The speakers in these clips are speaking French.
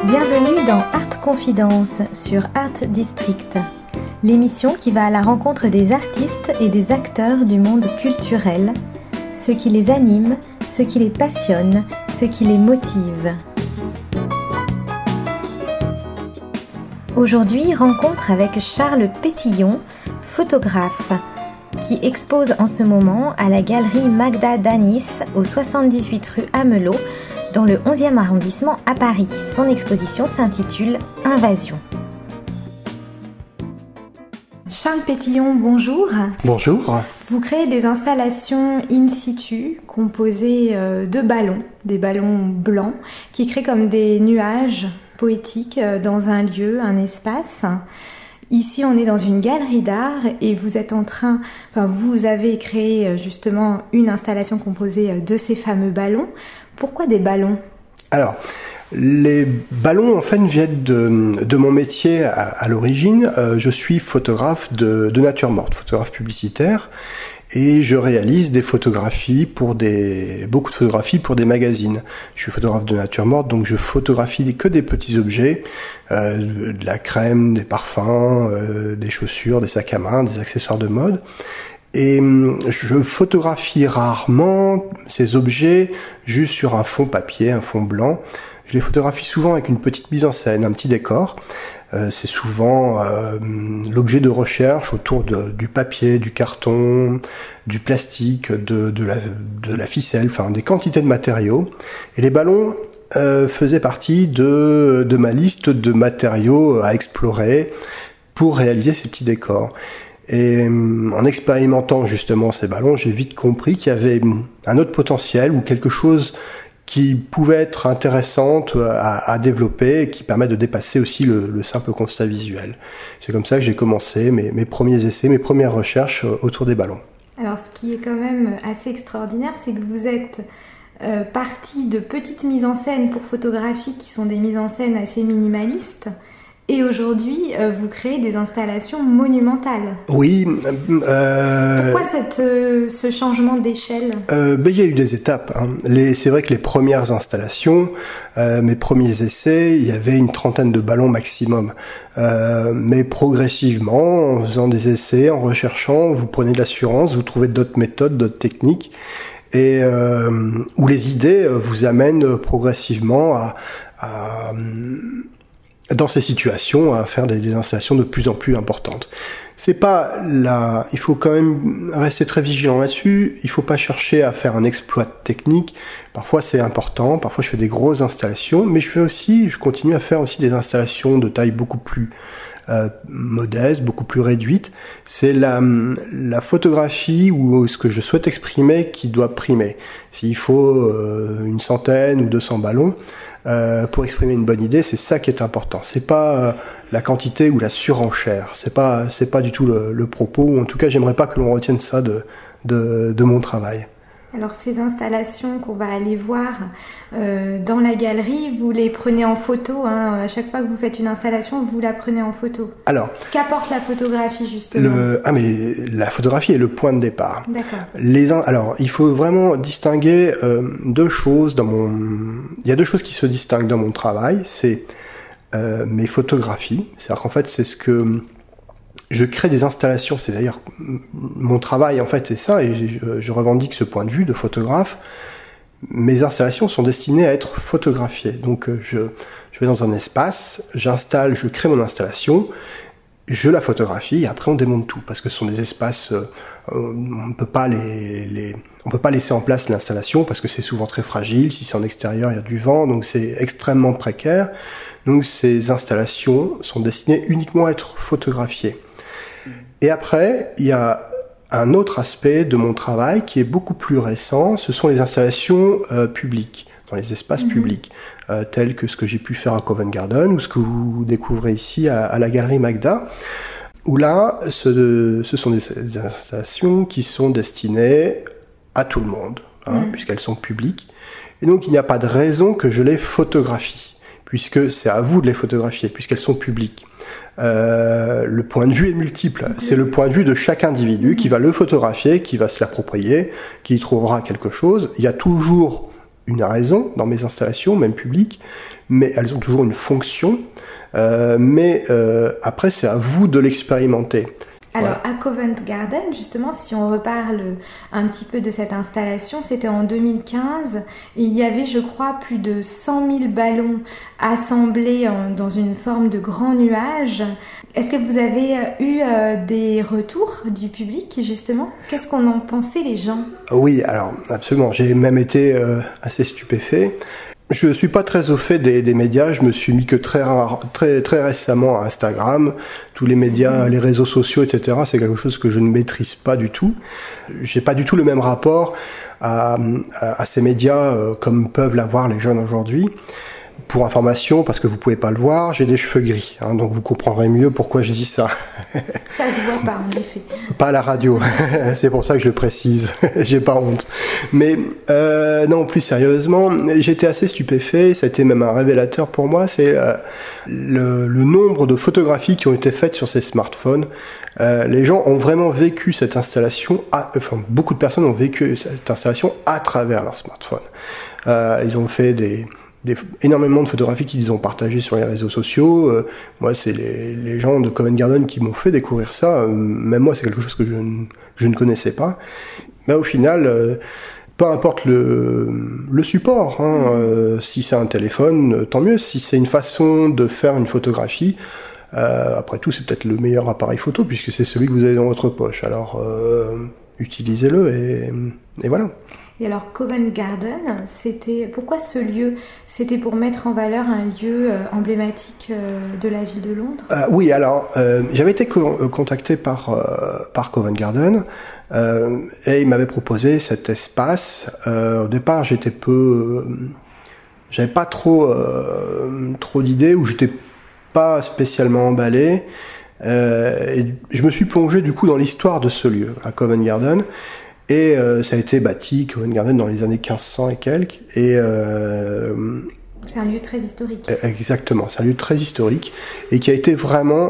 Bienvenue dans Art Confidence sur Art District, l'émission qui va à la rencontre des artistes et des acteurs du monde culturel, ceux qui les animent, ceux qui les passionnent, ceux qui les motivent. Aujourd'hui, rencontre avec Charles Pétillon, photographe, qui expose en ce moment à la galerie Magda d'Anis au 78 rue Amelot, dans le 11e arrondissement à Paris. Son exposition s'intitule Invasion. Charles Pétillon, bonjour. Bonjour. Vous créez des installations in situ composées de ballons, des ballons blancs, qui créent comme des nuages poétiques dans un lieu, un espace. Ici, on est dans une galerie d'art et vous avez créé justement une installation composée de ces fameux ballons. Pourquoi des ballons ? Alors, les ballons, en fait, viennent de mon métier à l'origine. Je suis photographe de nature morte, photographe publicitaire, et je réalise des photographies beaucoup de photographies pour des magazines. Je suis photographe de nature morte, donc je photographie que des petits objets, de la crème, des parfums, des chaussures, des sacs à main, des accessoires de mode. Et je photographie rarement ces objets juste sur un fond papier, un fond blanc. Je les photographie souvent avec une petite mise en scène, un petit décor. C'est souvent l'objet de recherche autour du papier, du carton, du plastique, de la ficelle, enfin des quantités de matériaux. Et les ballons faisaient partie de ma liste de matériaux à explorer pour réaliser ces petits décors. Et en expérimentant justement ces ballons, j'ai vite compris qu'il y avait un autre potentiel ou quelque chose qui pouvait être intéressante à développer et qui permet de dépasser aussi le simple constat visuel. C'est comme ça que j'ai commencé mes premiers essais, mes premières recherches autour des ballons. Alors ce qui est quand même assez extraordinaire, c'est que vous êtes parti de petites mises en scène pour photographie qui sont des mises en scène assez minimalistes. Et aujourd'hui, vous créez des installations monumentales. Oui. Pourquoi ce changement d'échelle ? Il y a eu des étapes. C'est vrai que les premières installations, mes premiers essais, il y avait une trentaine de ballons maximum. Mais progressivement, en faisant des essais, en recherchant, vous prenez de l'assurance, vous trouvez d'autres méthodes, d'autres techniques, et où les idées vous amènent progressivement dans ces situations, à faire des installations de plus en plus importantes. Il faut quand même rester très vigilant là-dessus. Il faut pas chercher à faire un exploit technique. Parfois c'est important, parfois je fais des grosses installations, mais je continue à faire aussi des installations de taille beaucoup plus modeste, beaucoup plus réduite. C'est la photographie ou ce que je souhaite exprimer qui doit primer. S'il faut une centaine ou 200 ballons, pour exprimer une bonne idée, c'est ça qui est important. C'est pas la quantité ou la surenchère. C'est pas du tout le propos. Ou en tout cas, j'aimerais pas que l'on retienne ça de mon travail. Alors ces installations qu'on va aller voir dans la galerie, vous les prenez en photo. À chaque fois que vous faites une installation, vous la prenez en photo. Alors, qu'apporte la photographie justement ? Mais la photographie est le point de départ. D'accord. Alors, il faut vraiment distinguer deux choses Il y a deux choses qui se distinguent dans mon travail. C'est mes photographies. C'est-à-dire qu'en fait, c'est ce que je crée des installations, c'est d'ailleurs mon travail en fait, c'est ça, et je revendique ce point de vue de photographe. Mes installations sont destinées à être photographiées. Donc je vais dans un espace, je crée mon installation, je la photographie, et après on démonte tout, parce que ce sont des espaces, on peut pas laisser en place l'installation, parce que c'est souvent très fragile, si c'est en extérieur, il y a du vent, donc c'est extrêmement précaire. Donc ces installations sont destinées uniquement à être photographiées. Et après, il y a un autre aspect de mon travail qui est beaucoup plus récent, ce sont les installations publiques, dans les espaces publics, tels que ce que j'ai pu faire à Covent Garden, ou ce que vous découvrez ici à la galerie Magda, où là, ce sont des installations qui sont destinées à tout le monde, puisqu'elles sont publiques. Et donc, il n'y a pas de raison que je les photographie, puisque c'est à vous de les photographier, puisqu'elles sont publiques. Le point de vue est multiple. C'est le point de vue de chaque individu qui va le photographier, qui va se l'approprier, qui y trouvera quelque chose. Il y a toujours une raison dans mes installations, même publiques, mais elles ont toujours une fonction. Mais après, c'est à vous de l'expérimenter. Alors, à Covent Garden, justement, si on reparle un petit peu de cette installation, c'était en 2015. Il y avait, je crois, plus de 100 000 ballons assemblés dans une forme de grand nuage. Est-ce que vous avez eu des retours du public, justement? Qu'est-ce qu'on en pensait, les gens? Oui, alors, absolument. J'ai même été assez stupéfait. Je suis pas très au fait des médias, je me suis mis que très récemment à Instagram. Tous les médias, les réseaux sociaux, etc., c'est quelque chose que je ne maîtrise pas du tout. J'ai pas du tout le même rapport à ces médias comme peuvent l'avoir les jeunes aujourd'hui. Pour information, parce que vous pouvez pas le voir, j'ai des cheveux gris, donc vous comprendrez mieux pourquoi je dis ça. Ça se voit pas, en effet. Pas à la radio, c'est pour ça que je le précise, j'ai pas honte. Mais non, plus sérieusement, j'étais assez stupéfait, ça a été même un révélateur pour moi, c'est le nombre de photographies qui ont été faites sur ces smartphones. Les gens ont vraiment vécu cette installation, beaucoup de personnes ont vécu cette installation à travers leur smartphone. Ils ont fait énormément de photographies qu'ils ont partagées sur les réseaux sociaux. Moi, c'est les gens de Covent Garden qui m'ont fait découvrir ça. Même moi, c'est quelque chose que je ne connaissais pas. Mais au final, peu importe le support, si c'est un téléphone, tant mieux. Si c'est une façon de faire une photographie, après tout, c'est peut-être le meilleur appareil photo puisque c'est celui que vous avez dans votre poche. Alors, utilisez-le et voilà. Et alors, Covent Garden, pourquoi ce lieu? C'était pour mettre en valeur un lieu emblématique de la ville de Londres? Oui, alors, j'avais été contacté par Covent Garden et ils m'avaient proposé cet espace. Au départ, j'avais pas trop d'idées, ou j'étais pas spécialement emballé. Et je me suis plongé du coup dans l'histoire de ce lieu, à Covent Garden. Et ça a été bâti, Covent Garden, dans les années 1500 et quelques. Et c'est un lieu très historique. Exactement, c'est un lieu très historique et qui a été vraiment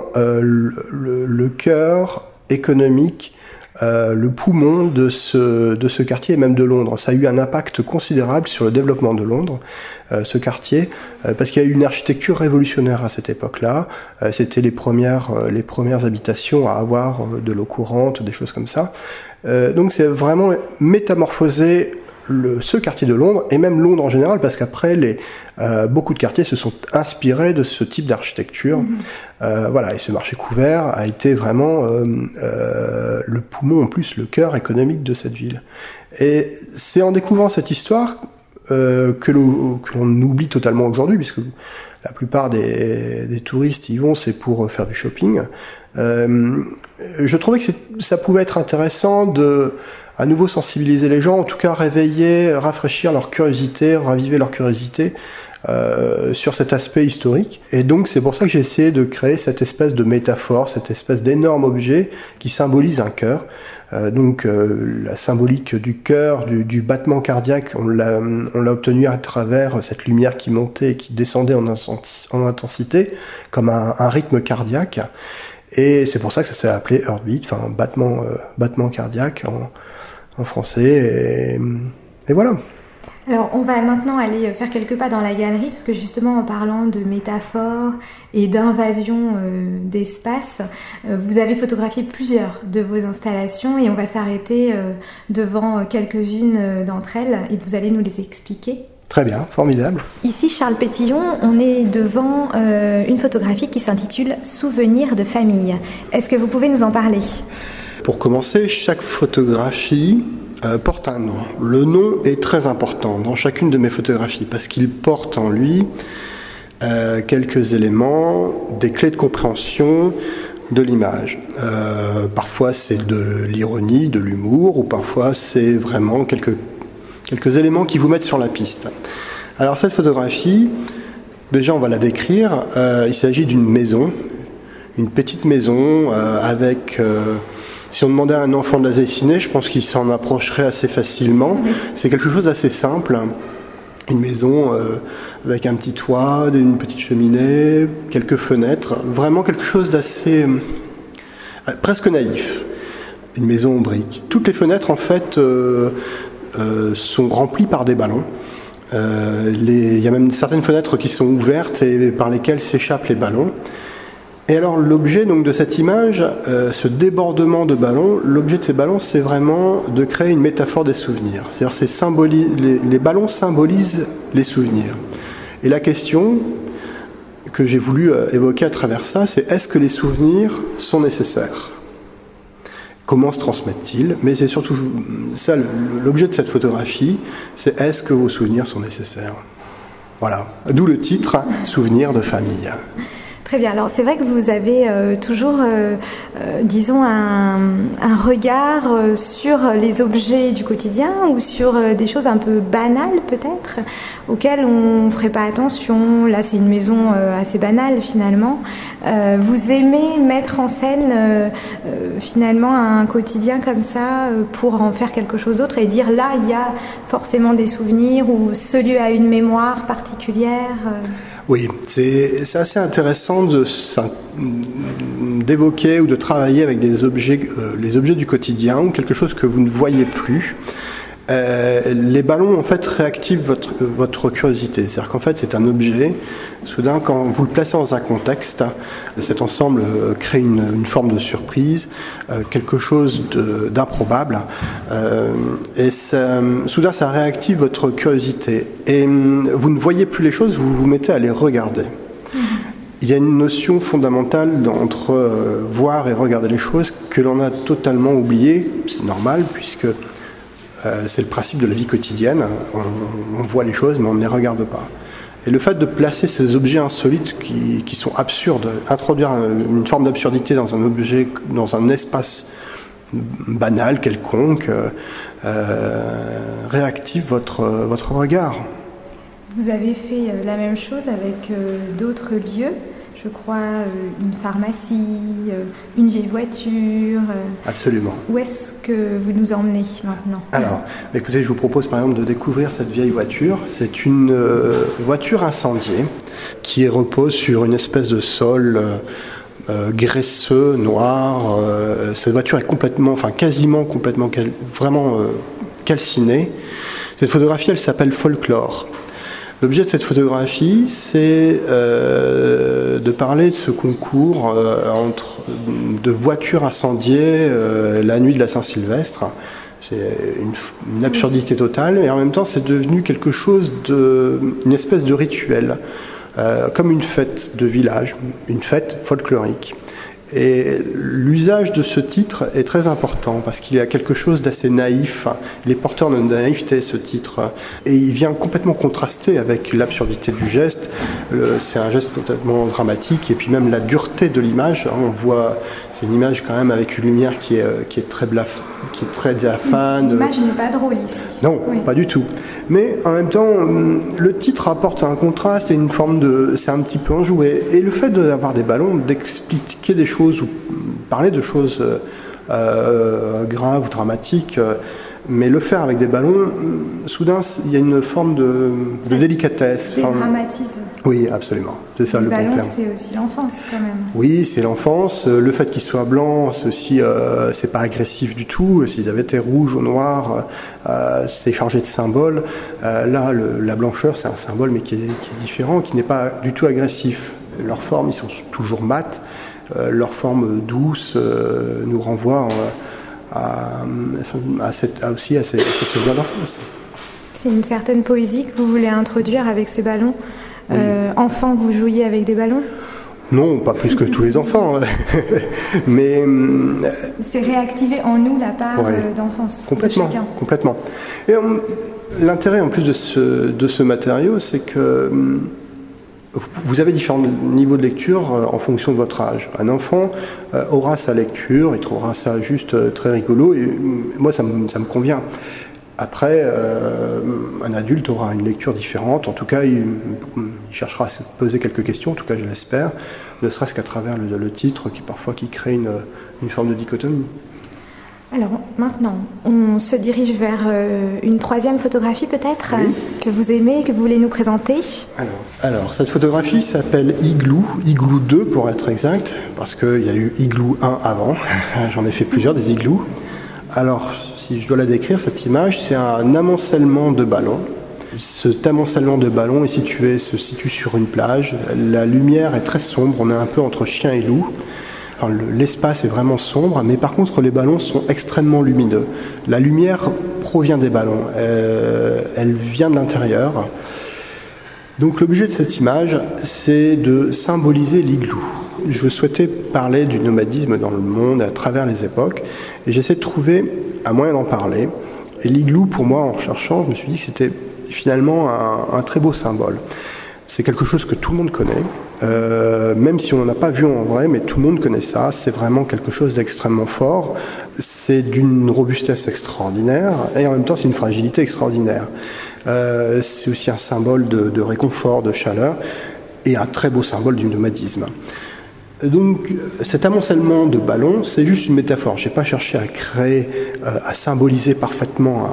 le cœur économique, le poumon de ce quartier et même de Londres. Ça a eu un impact considérable sur le développement de Londres, ce quartier, parce qu'il y a eu une architecture révolutionnaire à cette époque-là. C'était les premières habitations à avoir de l'eau courante, des choses comme ça. Donc c'est vraiment métamorphosé ce quartier de Londres, et même Londres en général, parce qu'après beaucoup de quartiers se sont inspirés de ce type d'architecture. Voilà, et ce marché couvert a été vraiment le poumon, en plus le cœur économique de cette ville. Et c'est en découvrant cette histoire que l'on oublie totalement aujourd'hui, puisque la plupart des touristes y vont, c'est pour faire du shopping. Je trouvais que ça pouvait être intéressant de à nouveau sensibiliser les gens, en tout cas rafraîchir leur curiosité, raviver leur curiosité sur cet aspect historique. Et donc c'est pour ça que j'ai essayé de créer cette espèce de métaphore, cette espèce d'énorme objet qui symbolise un cœur. Donc la symbolique du cœur, du battement cardiaque, on l'a obtenu à travers cette lumière qui montait et qui descendait en intensité, comme un rythme cardiaque. Et c'est pour ça que ça s'est appelé Heartbeat, enfin battement cardiaque en français. Et voilà. Alors, on va maintenant aller faire quelques pas dans la galerie, parce que justement, en parlant de métaphores et d'invasion d'espace, vous avez photographié plusieurs de vos installations et on va s'arrêter devant quelques-unes d'entre elles et vous allez nous les expliquer. Très bien, formidable. Ici, Charles Pétillon, on est devant une photographie qui s'intitule « Souvenirs de famille ». Est-ce que vous pouvez nous en parler ? Pour commencer, chaque photographie porte un nom. Le nom est très important dans chacune de mes photographies parce qu'il porte en lui quelques éléments, des clés de compréhension de l'image. Parfois c'est de l'ironie, de l'humour, ou parfois c'est vraiment quelques éléments qui vous mettent sur la piste. Alors cette photographie, déjà on va la décrire. Il s'agit d'une maison, une petite maison avec... si on demandait à un enfant de la dessiner, je pense qu'il s'en approcherait assez facilement. C'est quelque chose d'assez simple. Une maison avec un petit toit, une petite cheminée, quelques fenêtres. Vraiment quelque chose d'assez... presque naïf. Une maison en briques. Toutes les fenêtres, en fait, sont remplies par des ballons. Il y a même certaines fenêtres qui sont ouvertes et par lesquelles s'échappent les ballons. Et alors l'objet donc de cette image, ce débordement de ballons, l'objet de ces ballons, c'est vraiment de créer une métaphore des souvenirs. C'est-à-dire les ballons symbolisent les souvenirs. Et la question que j'ai voulu évoquer à travers ça, c'est est-ce que les souvenirs sont nécessaires ? Comment se transmettent-ils ? Mais c'est surtout ça, l'objet de cette photographie, c'est est-ce que vos souvenirs sont nécessaires ? Voilà, d'où le titre « Souvenirs de famille ». Très bien. Alors c'est vrai que vous avez toujours, disons, un regard sur les objets du quotidien ou sur des choses un peu banales peut-être, auxquelles on ne ferait pas attention. Là c'est une maison assez banale finalement. Vous aimez mettre en scène finalement un quotidien comme ça pour en faire quelque chose d'autre et dire là il y a forcément des souvenirs ou ce lieu a une mémoire particulière. Oui, c'est assez intéressant d'évoquer ou de travailler avec des objets, les objets du quotidien ou quelque chose que vous ne voyez plus. Les ballons en fait réactivent votre curiosité. C'est-à-dire qu'en fait c'est un objet. Soudain, quand vous le placez dans un contexte, cet ensemble crée une forme de surprise, quelque chose d'improbable, et soudain ça réactive votre curiosité. Et vous ne voyez plus les choses, vous vous mettez à les regarder. Il y a une notion fondamentale entre voir et regarder les choses que l'on a totalement oubliée. C'est normal puisque c'est le principe de la vie quotidienne. On voit les choses mais on ne les regarde pas. Et le fait de placer ces objets insolites qui sont absurdes, introduire une forme d'absurdité dans un objet, dans un espace banal, quelconque, réactive votre regard. Vous avez fait la même chose avec d'autres lieux, je crois, une pharmacie, une vieille voiture. Absolument. Où est-ce que vous nous emmenez maintenant ? Alors, écoutez, je vous propose par exemple de découvrir cette vieille voiture. C'est une voiture incendiée qui repose sur une espèce de sol graisseux, noir. Cette voiture est quasiment complètement, vraiment calcinée. Cette photographie, elle s'appelle Folklore. L'objet de cette photographie, c'est de parler de ce concours de voitures incendiées la nuit de la Saint-Sylvestre. C'est une absurdité totale, et en même temps, c'est devenu quelque chose une espèce de rituel, comme une fête de village, une fête folklorique. Et l'usage de ce titre est très important parce qu'il y a quelque chose d'assez naïf. Il est porteur de naïveté, ce titre, et il vient complètement contraster avec l'absurdité du geste. C'est un geste totalement dramatique, et puis même la dureté de l'image. On voit, c'est une image quand même avec une lumière qui est très diaphane. L'image n'est pas drôle ici. Non, oui. Pas du tout. Mais en même temps, le titre apporte un contraste et une forme c'est un petit peu enjoué. Et le fait d'avoir des ballons, d'expliquer des choses ou parler de choses graves ou dramatiques, mais le faire avec des ballons, soudain il y a une forme de délicatesse. Ça dédramatise. Oui, absolument. C'est ça le bon terme. Les ballons, c'est aussi l'enfance quand même. Oui, c'est l'enfance. Le fait qu'ils soient blancs, c'est pas agressif du tout. S'ils avaient été rouges ou noirs, c'est chargé de symboles. Là, la blancheur, c'est un symbole, mais qui est différent, qui n'est pas du tout agressif. Leurs formes, ils sont toujours mates. Leur forme douce nous renvoie aussi à ces souvenirs d'enfance. C'est une certaine poésie que vous voulez introduire avec ces ballons. Oui. Enfant, vous jouiez avec des ballons ? Non, pas plus que tous les enfants. Mais c'est réactiver en nous la part d'enfance de chacun. Complètement. Et l'intérêt en plus de ce matériau, c'est que vous avez différents niveaux de lecture en fonction de votre âge. Un enfant aura sa lecture, il trouvera ça juste très rigolo, et moi ça me convient. Après, un adulte aura une lecture différente. En tout cas, il cherchera à se poser quelques questions, en tout cas je l'espère, ne serait-ce qu'à travers le titre qui crée une forme de dichotomie. Alors maintenant, on se dirige vers une troisième photographie peut-être, que vous aimez, que vous voulez nous présenter. Alors cette photographie s'appelle Igloo 2 pour être exact, parce qu'il y a eu Igloo 1 avant, j'en ai fait plusieurs des igloos. Alors si je dois la décrire, cette image, c'est un amoncellement de ballons. Cet amoncellement de ballons se situe sur une plage. La lumière est très sombre, on est un peu entre chien et loup. Enfin, l'espace est vraiment sombre, mais par contre les ballons sont extrêmement lumineux. La lumière provient des ballons, elle vient de l'intérieur. Donc l'objet de cette image, c'est de symboliser l'igloo. Je souhaitais parler du nomadisme dans le monde à travers les époques, et j'essaie de trouver un moyen d'en parler. Et l'igloo, pour moi, en recherchant, je me suis dit que c'était finalement un très beau symbole. C'est quelque chose que tout le monde connaît, même si on n'en a pas vu en vrai, mais tout le monde connaît ça. C'est vraiment quelque chose d'extrêmement fort. C'est d'une robustesse extraordinaire, et en même temps, c'est une fragilité extraordinaire. C'est aussi un symbole de réconfort, de chaleur, et un très beau symbole du nomadisme. Donc cet amoncellement de ballons, c'est juste une métaphore. Je n'ai pas cherché à créer, à symboliser parfaitement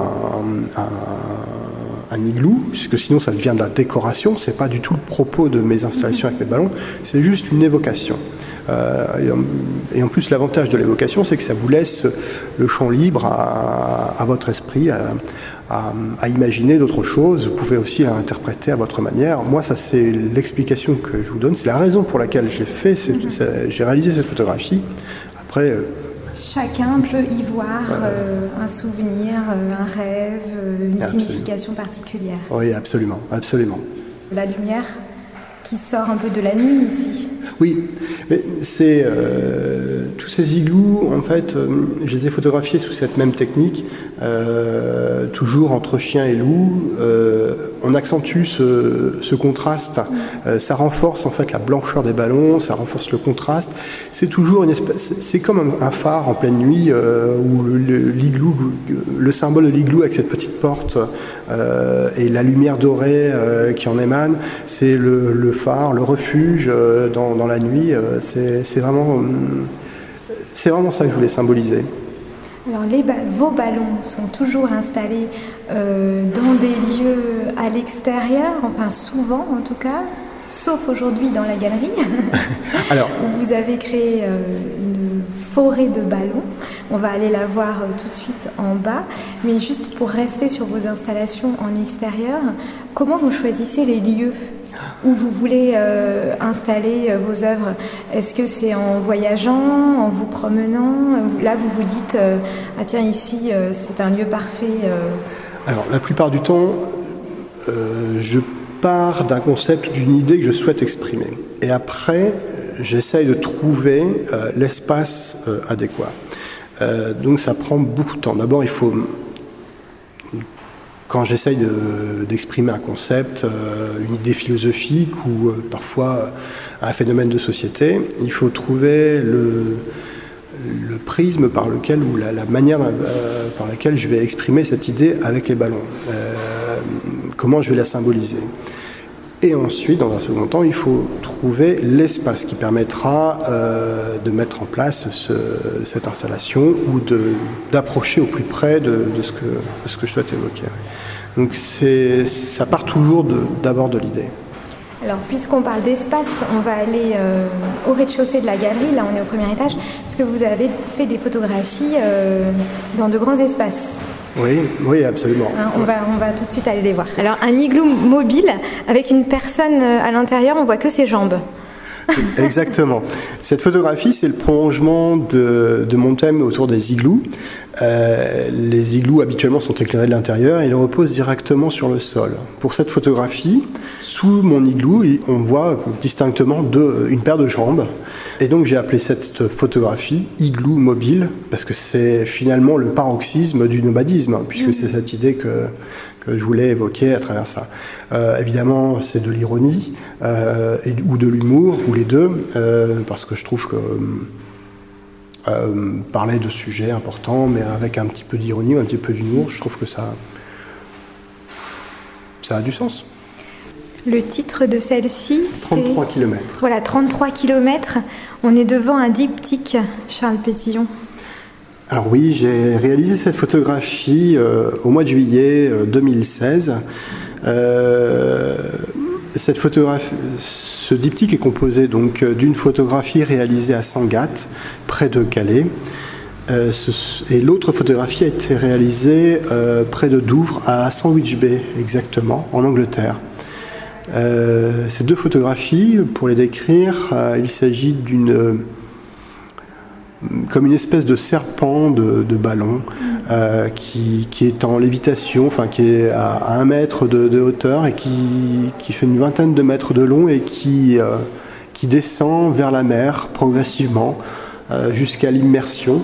un igloo, puisque sinon ça devient de la décoration. C'est pas du tout le propos de mes installations avec mes ballons, c'est juste une évocation. Et en plus, l'avantage de l'évocation, c'est que ça vous laisse le champ libre à votre esprit, à imaginer d'autres choses. Vous pouvez aussi l'interpréter à votre manière. Moi, ça, c'est l'explication que je vous donne. C'est la raison pour laquelle j'ai réalisé cette photographie. Après, chacun peut y voir un souvenir, un rêve, une signification particulière. Oui, absolument, absolument. La lumière qui sort un peu de la nuit ici. Oui, mais c'est tous ces igloos, en fait, je les ai photographiés sous cette même technique, toujours entre chien et loup. On accentue ce contraste, ça renforce en fait la blancheur des ballons, ça renforce le contraste. C'est toujours une espèce, c'est comme un phare en pleine nuit où l'igloo, le symbole de l'igloo avec cette petite porte et la lumière dorée qui en émane, c'est le phare, le refuge dans la nuit. C'est vraiment ça que je voulais symboliser. Alors vos ballons sont toujours installés dans des lieux à l'extérieur, enfin souvent en tout cas, sauf aujourd'hui dans la galerie. Alors, vous avez créé une forêt de ballons. On va aller la voir tout de suite en bas. Mais juste pour rester sur vos installations en extérieur, comment vous choisissez les lieux où vous voulez installer vos œuvres? Est-ce que c'est en voyageant, en vous promenant? Là, vous vous dites, ah tiens, ici, c'est un lieu parfait. Alors, la plupart du temps, je pars d'un concept, d'une idée que je souhaite exprimer. Et après, j'essaye de trouver l'espace adéquat. Donc, ça prend beaucoup de temps. D'abord, il faut... Quand j'essaye d'exprimer un concept, une idée philosophique ou parfois un phénomène de société, il faut trouver le prisme par lequel ou la manière par laquelle je vais exprimer cette idée avec les ballons. Comment je vais la symboliser. Et ensuite, dans un second temps, il faut trouver l'espace qui permettra de mettre en place cette installation ou d'approcher au plus près de ce que je souhaite évoquer. Donc ça part toujours d'abord de l'idée. Alors, puisqu'on parle d'espace, on va aller au rez-de-chaussée de la galerie. Là, on est au premier étage, puisque vous avez fait des photographies dans de grands espaces. Oui, absolument. On va tout de suite aller les voir. Alors, un igloo mobile avec une personne à l'intérieur, on voit que ses jambes. Exactement. Cette photographie, c'est le prolongement de mon thème autour des igloos. Les igloos habituellement sont éclairés de l'intérieur et ils reposent directement sur le sol. Pour cette photographie, sous mon igloo, on voit distinctement une paire de jambes. Et donc j'ai appelé cette photographie igloo mobile parce que c'est finalement le paroxysme du nomadisme, puisque c'est cette idée que je voulais évoquer à travers ça. Évidemment, c'est de l'ironie ou de l'humour, ou les deux, parce que je trouve que parler de sujets importants, mais avec un petit peu d'ironie ou un petit peu d'humour, je trouve que ça a du sens. Le titre de celle-ci, c'est... 33 km. Voilà, 33 km. On est devant un diptyque, Charles Pétillon. Alors oui, j'ai réalisé cette photographie au mois de juillet 2016. Cette photographie, ce diptyque est composé donc d'une photographie réalisée à Sangatte, près de Calais, Et l'autre photographie a été réalisée près de Douvres, à Sandwich Bay exactement, en Angleterre. Ces deux photographies, pour les décrire, il s'agit comme une espèce de serpent de ballon qui est en lévitation, enfin qui est à 1 mètre de hauteur et qui fait une vingtaine de mètres de long et qui descend vers la mer progressivement jusqu'à l'immersion.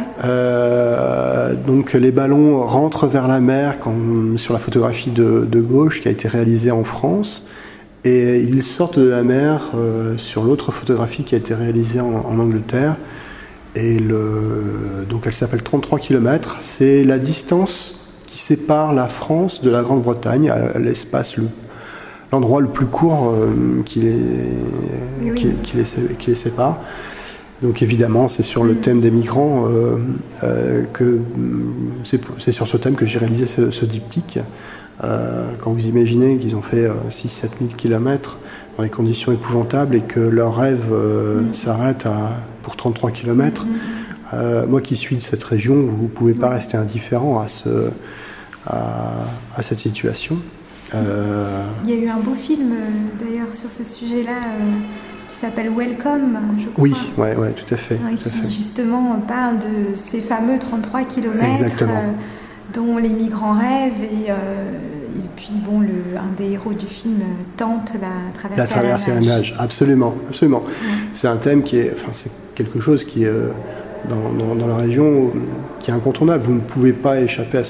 Donc les ballons rentrent vers la mer sur la photographie de gauche qui a été réalisée en France, et ils sortent de la mer sur l'autre photographie qui a été réalisée en Angleterre. Et donc elle s'appelle 33 km. C'est la distance qui sépare la France de la Grande-Bretagne, à l'espace, l'endroit le plus court qui les sépare. Donc évidemment, c'est sur le thème des migrants c'est sur ce thème que j'ai réalisé ce diptyque. Quand vous imaginez qu'ils ont fait 6-7 000 km dans des conditions épouvantables et que leur rêve s'arrête pour 33 km, moi qui suis de cette région, vous ne pouvez pas rester indifférent à cette situation. Il y a eu un beau film d'ailleurs sur ce sujet-là qui s'appelle Welcome, je crois. Oui, ouais, tout à fait. Qui justement parle de ces fameux 33 km dont les migrants rêvent et puis bon, un des héros du film tente la traversée à la nage. Absolument. Ouais. C'est un thème c'est quelque chose qui est dans la région qui est incontournable. Vous ne pouvez pas échapper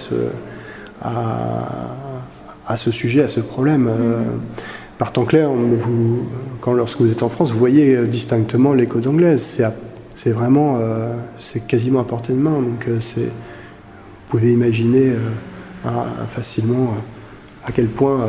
à ce sujet, à ce problème. Par temps clair, lorsque vous êtes en France, vous voyez distinctement les côtes anglaises. C'est vraiment, c'est quasiment à portée de main. Donc vous pouvez imaginer facilement à quel point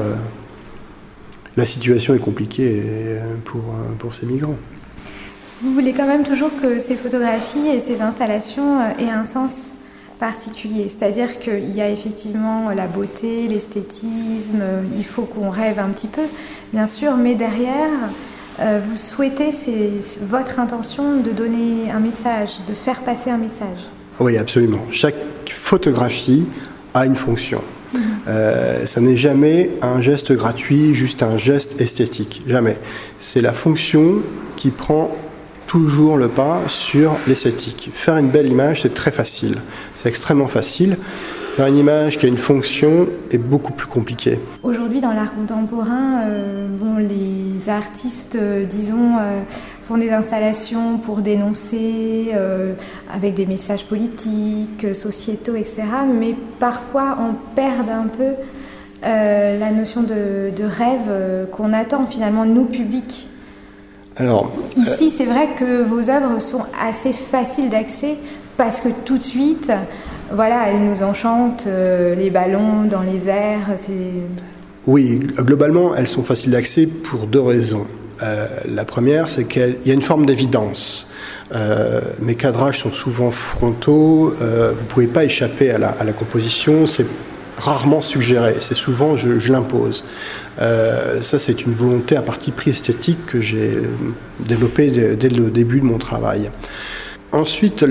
la situation est compliquée pour ces migrants. Vous voulez quand même toujours que ces photographies et ces installations aient un sens particulier, c'est-à-dire qu'il y a effectivement la beauté, l'esthétisme, il faut qu'on rêve un petit peu, bien sûr, mais derrière, vous souhaitez, c'est votre intention de donner un message, de faire passer un message. Oui, absolument. Chaque photographie a une fonction. Ça n'est jamais un geste gratuit, juste un geste esthétique, jamais. C'est la fonction qui prend toujours le pas sur l'esthétique. Faire une belle image, c'est très facile. C'est extrêmement facile. Faire une image qui a une fonction est beaucoup plus compliqué. Aujourd'hui, dans l'art contemporain, les artistes, font des installations pour dénoncer avec des messages politiques, sociétaux, etc. Mais parfois, on perd un peu la notion de rêve qu'on attend finalement, nous, publics. Alors, ici, c'est vrai que vos œuvres sont assez faciles d'accès parce que tout de suite, elles nous enchantent, les ballons dans les airs. Oui, globalement, elles sont faciles d'accès pour 2 raisons. La première, c'est qu'il y a une forme d'évidence. Mes cadrages sont souvent frontaux, vous ne pouvez pas échapper à la composition, c'est rarement suggéré, c'est souvent je l'impose. Ça, c'est une volonté à parti pris esthétique que j'ai développée dès le début de mon travail. Ensuite,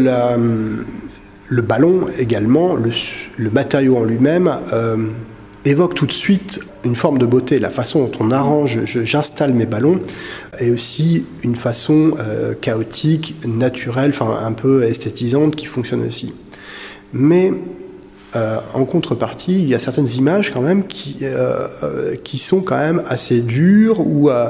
le ballon également, le matériau en lui-même, évoque tout de suite une forme de beauté. La façon dont on arrange, j'installe mes ballons, est aussi une façon chaotique, naturelle, un peu esthétisante qui fonctionne aussi. Mais en contrepartie, il y a certaines images quand même qui sont quand même assez dures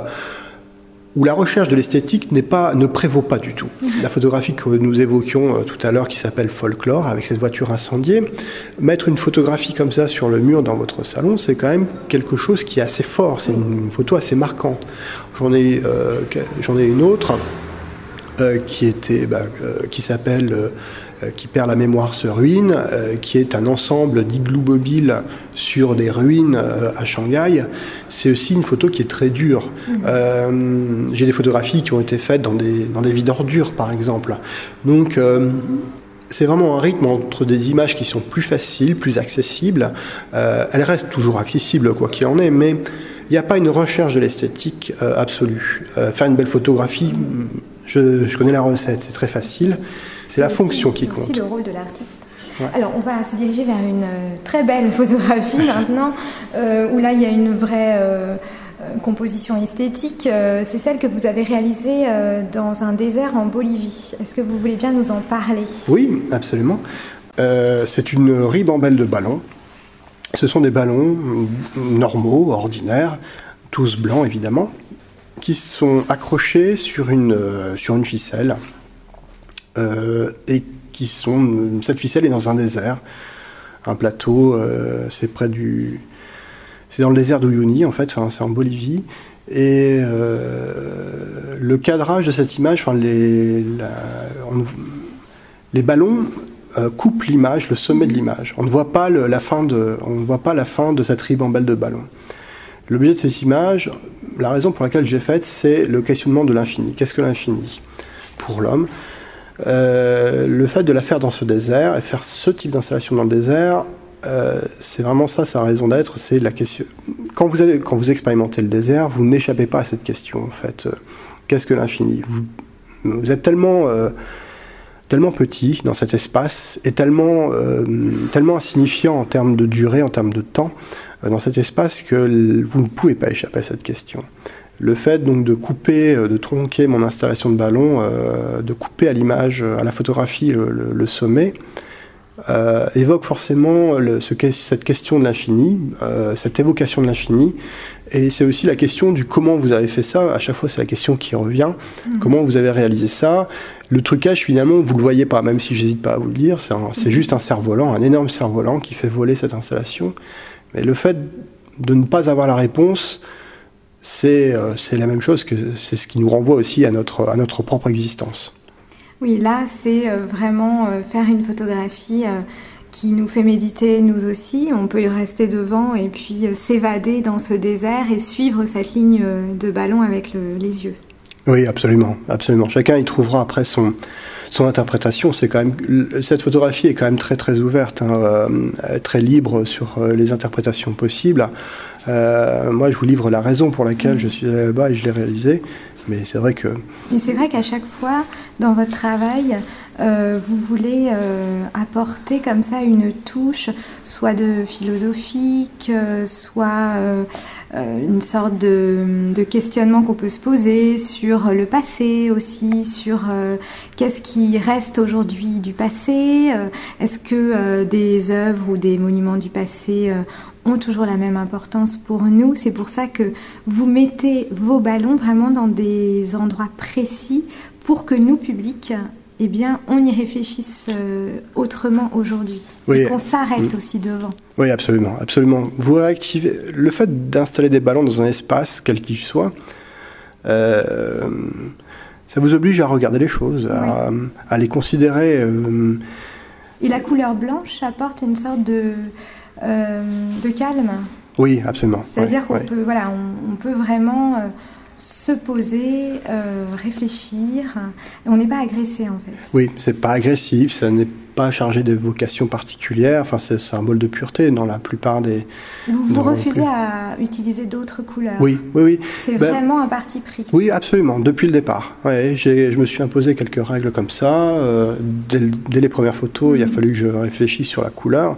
où la recherche de l'esthétique ne prévaut pas du tout. La photographie que nous évoquions tout à l'heure, qui s'appelle Folklore, avec cette voiture incendiée, mettre une photographie comme ça sur le mur dans votre salon, c'est quand même quelque chose qui est assez fort, c'est une photo assez marquante. J'en ai une autre qui s'appelle Qui perd la mémoire se ruine, qui est un ensemble d'iglous mobiles sur des ruines à Shanghai. C'est aussi une photo qui est très dure. J'ai des photographies qui ont été faites dans des vides ordures, par exemple. Donc, c'est vraiment un rythme entre des images qui sont plus faciles, plus accessibles. Elles restent toujours accessibles, quoi qu'il en est, mais il n'y a pas une recherche de l'esthétique absolue. Faire une belle photographie, je connais la recette, c'est très facile. C'est la fonction qui compte. C'est aussi le rôle de l'artiste. Ouais. Alors, on va se diriger vers une très belle photographie maintenant, où là, il y a une vraie composition esthétique. C'est celle que vous avez réalisée dans un désert en Bolivie. Est-ce que vous voulez bien nous en parler ? Oui, absolument. C'est une ribambelle de ballons. Ce sont des ballons normaux, ordinaires, tous blancs évidemment, qui sont accrochés sur une ficelle et cette ficelle est dans un désert, un plateau, c'est dans le désert d'Uyuni en fait, c'est en Bolivie, et le cadrage de cette image, les ballons coupent l'image, le sommet de l'image. On ne voit pas la fin de cette ribambelle de ballons. L'objet de cette image, la raison pour laquelle j'ai faite, c'est le questionnement de l'infini. Qu'est-ce que l'infini pour l'homme ? Le fait de la faire dans ce désert et faire ce type d'installation dans le désert, c'est vraiment ça sa raison d'être. C'est la question. Quand vous expérimentez le désert, vous n'échappez pas à cette question en fait. Qu'est-ce que l'infini ? Vous êtes tellement petit dans cet espace et tellement insignifiant en termes de durée, en termes de temps dans cet espace que vous ne pouvez pas échapper à cette question. Le fait donc de tronquer mon installation de ballon, de couper à l'image, à la photographie le sommet, évoque forcément cette question de l'infini, cette évocation de l'infini, et c'est aussi la question du comment vous avez fait ça. À chaque fois, c'est la question qui revient. Comment vous avez réalisé ça ? Le trucage, finalement, vous le voyez pas, même si j'hésite pas à vous le dire. C'est juste un cerf-volant, un énorme cerf-volant qui fait voler cette installation. Mais le fait de ne pas avoir la réponse, c'est la même chose, c'est ce qui nous renvoie aussi à notre propre existence. Oui, là, c'est vraiment faire une photographie qui nous fait méditer, nous aussi. On peut y rester devant et puis s'évader dans ce désert et suivre cette ligne de ballon avec les yeux. Oui, absolument, absolument. Chacun y trouvera après son interprétation. Cette photographie est quand même très très ouverte, très libre sur les interprétations possibles. Moi, je vous livre la raison pour laquelle je suis allé là-bas et je l'ai réalisé. Mais c'est vrai que... Et c'est vrai qu'à chaque fois, dans votre travail, vous voulez apporter comme ça une touche, soit de philosophique, soit une sorte de questionnement qu'on peut se poser sur le passé aussi, sur qu'est-ce qui reste aujourd'hui du passé, est-ce que des œuvres ou des monuments du passé ont toujours la même importance pour nous. C'est pour ça que vous mettez vos ballons vraiment dans des endroits précis pour que nous, publics, eh bien, on y réfléchisse autrement aujourd'hui. Oui. Et qu'on s'arrête aussi devant. Oui, absolument, absolument. Vous réactivez le fait d'installer des ballons dans un espace, quel qu'il soit, ça vous oblige à regarder les choses, à les considérer. Et la couleur blanche apporte une sorte de calme. Oui, absolument. C'est-à-dire qu'on peut, on peut vraiment se poser, réfléchir. On n'est pas agressé en fait. Oui, c'est pas agressif, ça n'est pas chargé de vocation particulière. Enfin, c'est un symbole de pureté dans la plupart des. Vous refusez à utiliser d'autres couleurs. Oui. C'est vraiment un parti pris. Oui, absolument, depuis le départ. Ouais, je me suis imposé quelques règles comme ça. Dès les premières photos, il a fallu que je réfléchisse sur la couleur.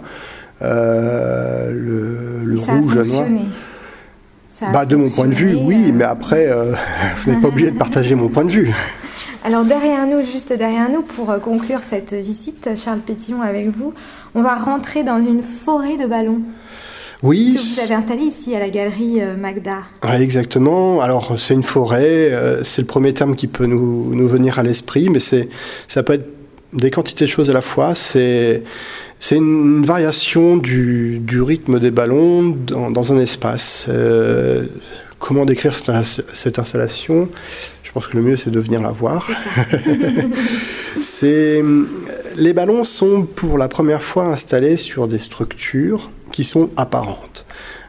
Le ça rouge, a le noir. De mon point de vue, oui, mais après, vous n'êtes pas obligé de partager mon point de vue. Alors juste derrière nous, pour conclure cette visite, Charles Pétillon avec vous, on va rentrer dans une forêt de ballons. Oui. Que vous avez installée ici à la galerie Magda. Oui, exactement. Alors c'est une forêt, c'est le premier terme qui peut nous venir à l'esprit, mais ça peut être des quantités de choses à la fois. C'est une variation du rythme des ballons dans un espace. Comment décrire cette installation ? Je pense que le mieux, c'est de venir la voir. C'est ça. Les ballons sont pour la première fois installés sur des structures qui sont apparentes.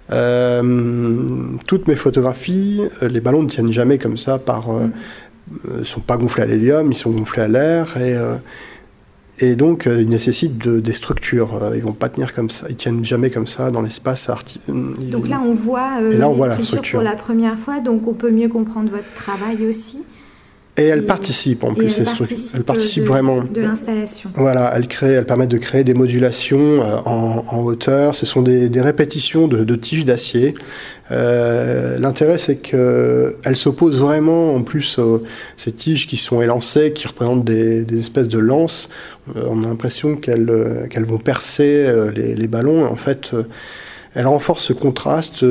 Toutes mes photographies, les ballons ne tiennent jamais comme ça, sont pas gonflés à l'hélium, ils sont gonflés à l'air et donc ils nécessitent des structures. Ils vont pas tenir comme ça, ils tiennent jamais comme ça dans l'espace. Donc là on voit les structures pour la première fois, donc on peut mieux comprendre votre travail aussi. Et elle participe en plus, elle participe vraiment de l'installation. Voilà, elles permettent de créer des modulations en hauteur. Ce sont des répétitions de tiges d'acier. L'intérêt, c'est qu'elles s'opposent vraiment, en plus, ces tiges qui sont élancées, qui représentent des espèces de lances. On a l'impression qu'elles vont percer les ballons. En fait, elles renforcent ce contraste.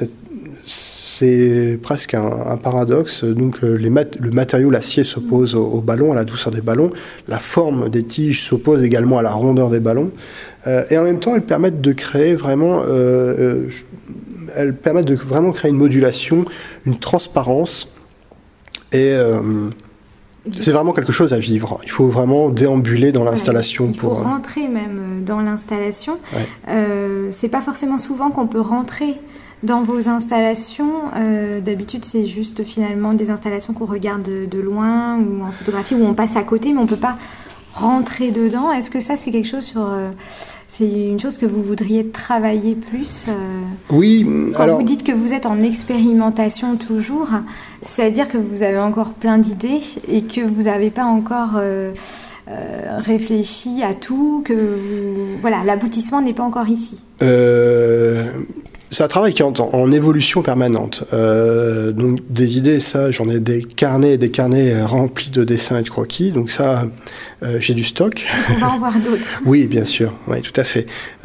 C'est presque un paradoxe. Donc, le matériau, l'acier, s'oppose au ballon, à la douceur des ballons. La forme des tiges s'oppose également à la rondeur des ballons. Et en même temps, elles permettent de créer vraiment... créer une modulation, une transparence. Et c'est vraiment quelque chose à vivre. Il faut vraiment déambuler dans l'installation. Il faut rentrer même dans l'installation. Ouais. C'est pas forcément souvent qu'on peut rentrer dans vos installations. D'habitude, c'est juste finalement des installations qu'on regarde de loin ou en photographie où on passe à côté, mais on peut pas rentrer dedans. Est-ce que ça, c'est quelque chose c'est une chose que vous voudriez travailler plus Oui. Quand vous dites que vous êtes en expérimentation toujours, c'est-à-dire que vous avez encore plein d'idées et que vous n'avez pas encore réfléchi à tout, voilà, l'aboutissement n'est pas encore ici. C'est un travail qui est en évolution permanente. Donc des idées, ça, j'en ai des carnets remplis de dessins et de croquis. Donc ça, j'ai du stock. On va en voir d'autres. Oui, bien sûr. Oui, tout à fait.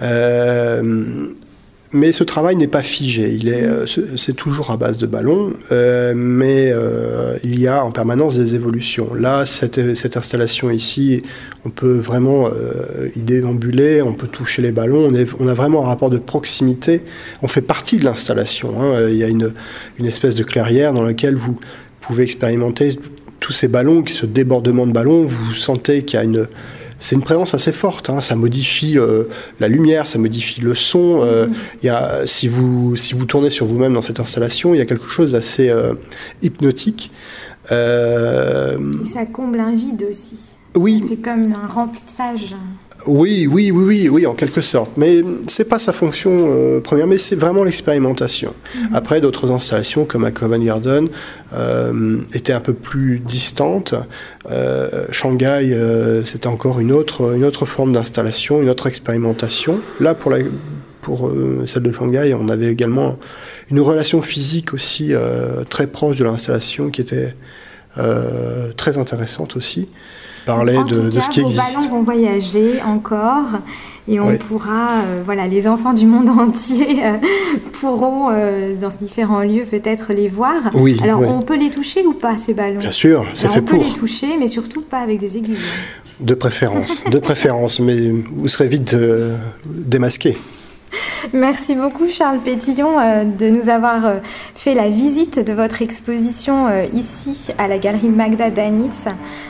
Mais ce travail n'est pas figé. C'est toujours à base de ballons, mais il y a en permanence des évolutions. Là, cette installation ici, on peut vraiment y déambuler, on peut toucher les ballons. On a vraiment un rapport de proximité. On fait partie de l'installation. Hein. Il y a une espèce de clairière dans laquelle vous pouvez expérimenter tous ces ballons, ce débordement de ballons. Vous sentez qu'il y a c'est une présence assez forte, hein. Ça modifie la lumière, ça modifie le son. Si vous tournez sur vous-même dans cette installation, il y a quelque chose d'assez hypnotique. Et ça comble un vide aussi. Oui. Ça fait comme un remplissage. Oui, en quelque sorte. Mais c'est pas sa fonction première, mais c'est vraiment l'expérimentation. Après, d'autres installations, comme à Covent Garden, étaient un peu plus distantes. Shanghai, c'était encore une autre forme d'installation, une autre expérimentation. Là, pour celle de Shanghai, on avait également une relation physique aussi très proche de l'installation qui était très intéressante aussi. Parler de ce qui existe. Vos ballons vont voyager encore et on pourra, les enfants du monde entier pourront, dans différents lieux, peut-être les voir. Oui, alors, on peut les toucher ou pas, ces ballons ? Bien sûr, c'est fait pour. On peut les toucher, mais surtout pas avec des aiguilles. De préférence, mais vous serez vite démasqué. Merci beaucoup Charles Pétillon de nous avoir fait la visite de votre exposition ici à la Galerie Magda Danitz.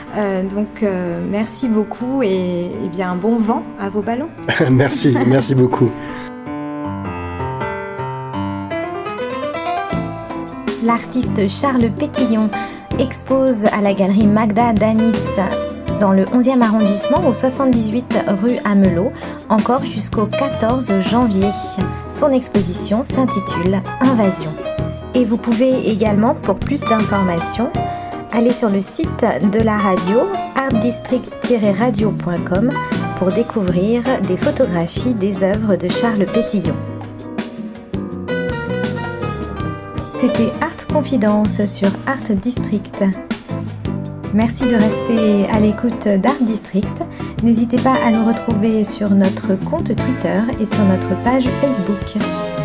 Merci beaucoup et bien bon vent à vos ballons. Merci beaucoup. L'artiste Charles Pétillon expose à la Galerie Magda Danitz dans le 11e arrondissement, au 78 rue Amelot, encore jusqu'au 14 janvier. Son exposition s'intitule Invasion. Et vous pouvez également, pour plus d'informations, aller sur le site de la radio, artdistrict-radio.com, pour découvrir des photographies des œuvres de Charles Pétillon. C'était Art Confidence sur Art District. Merci de rester à l'écoute d'Art District. N'hésitez pas à nous retrouver sur notre compte Twitter et sur notre page Facebook.